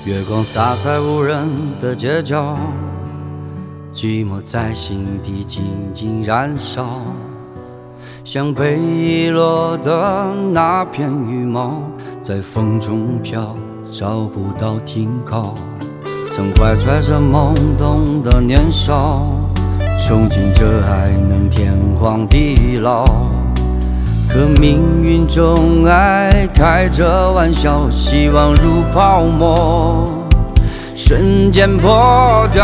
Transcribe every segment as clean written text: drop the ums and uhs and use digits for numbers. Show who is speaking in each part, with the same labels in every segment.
Speaker 1: 月光洒在无人的街角，寂寞在心底静静燃烧，像被遗落的那片羽毛，在风中飘，找不到停靠。曾怀揣着懵懂的年少，憧憬着爱能天荒地老，可命运总爱开着玩笑，希望如泡沫，瞬间破掉。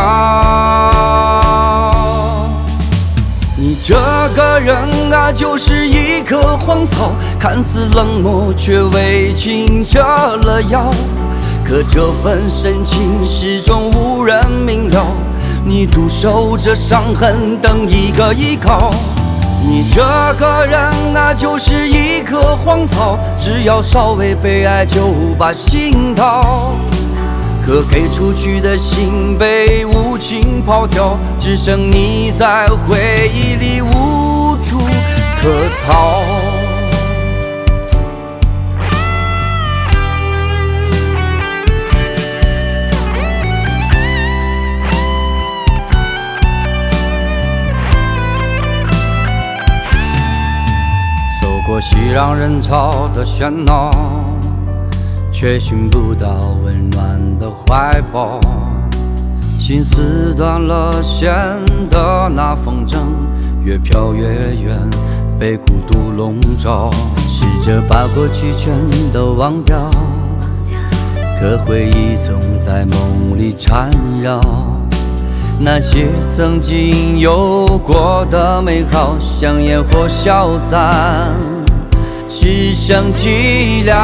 Speaker 1: 你这个人啊，就是一棵荒草，看似冷漠，却为情折了腰。可这份深情始终无人明了，你独守着伤痕，等一个依靠。你这个人啊，就是一棵荒草，只要稍微被爱就把心掏。可给出去的心被无情抛掉，只剩你在回忆里无处可逃。走过熙攘人潮的喧闹，却寻不到温暖的怀抱，心似断了线的那风筝，越飘越远，被孤独笼罩。试着把过去全都忘掉，可回忆总在梦里缠绕。那些曾经有过的美好，像烟火消散，只剩寂寥。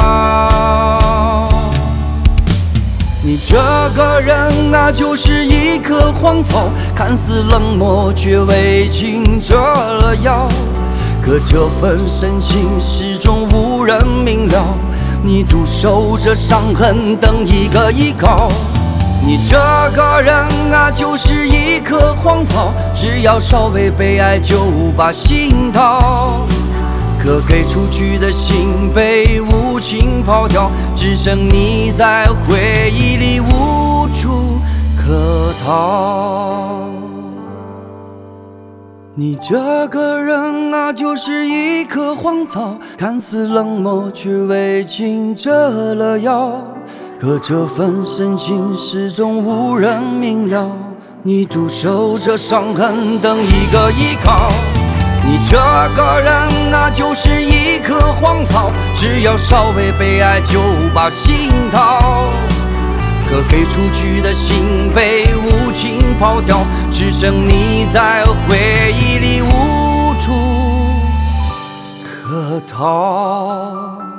Speaker 1: 你这个人啊，就是一棵荒草，看似冷漠，却为情折了腰。可这份深情始终无人明了，你独守着伤痕，等一个依靠。你这个人啊，就是一棵荒草，只要稍微被爱就把心掏。可给出去的心被无情抛掉，只剩你在回忆里无处可逃。你这个人啊，就是一棵荒草，看似冷漠，却为情折了腰。可这份深情始终无人明了，你独守着伤痕，等一个依靠。你这个人啊，就是一棵荒草，只要稍微被爱就把心掏。可给出去的心被无情抛掉，只剩你在回忆里无处可逃。